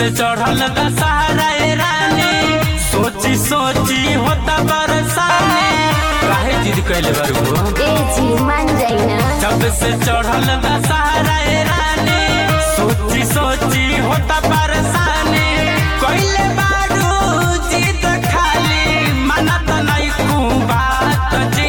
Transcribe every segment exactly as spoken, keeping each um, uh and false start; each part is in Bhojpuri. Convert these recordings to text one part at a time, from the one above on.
से चढ़ल दशहरा रानी सोची सोची होता बरसाने काहे जिद कैले बरगो ए जी मान जाई ना। जब से चढ़ल दशहरा रानी सोची सोची होता बरसाने कोइले बारू जिद खाली मनत नहीं को बात जी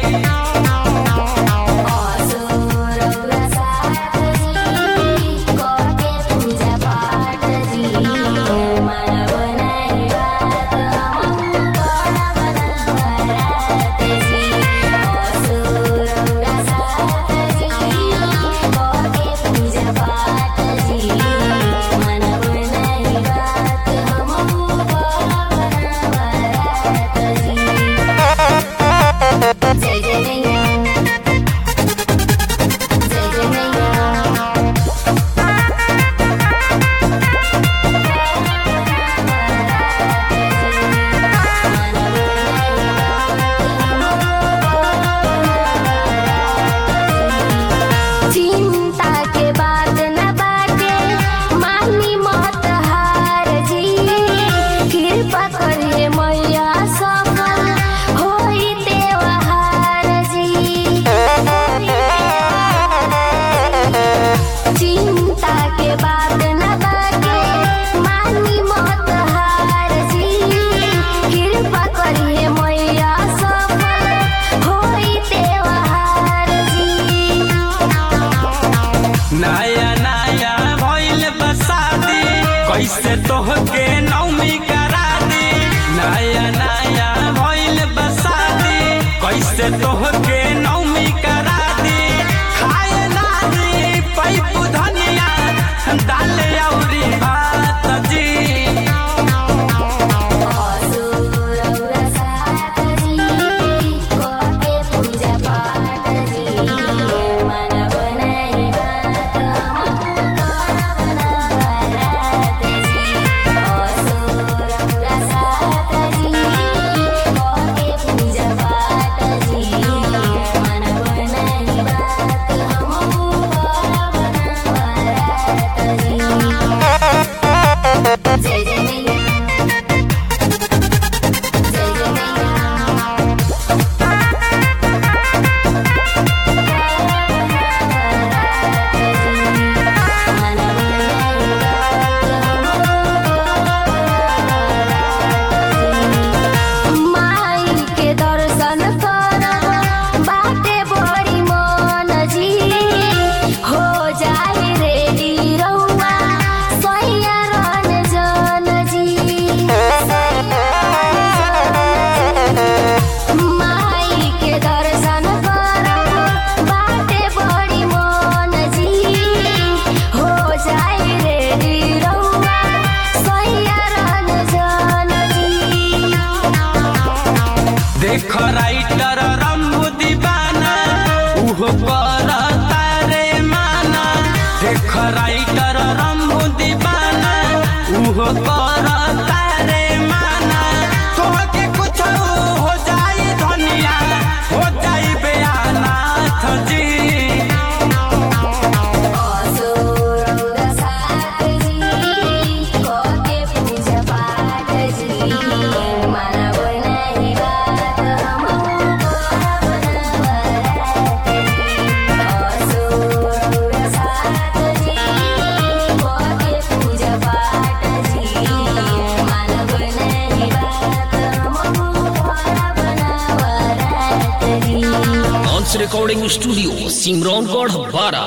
नया नया भइल बसादी कैसे तोहके नौमी करा दी नया नया भइल बसादी कैसे तोहके नौमी करा दी खाए लादी पैपू धनिया दाल औरी भात जी देख राइटर रंबू दीवाना उहो करता रे माना देख राइटर रंबू दीवाना उहो करता रे माना तोहके कुछ हो जाई धनिया हो जाई बेअनाथ जी रिकॉर्डिंग स्टूडियो सिमरौनगढ़ बारा।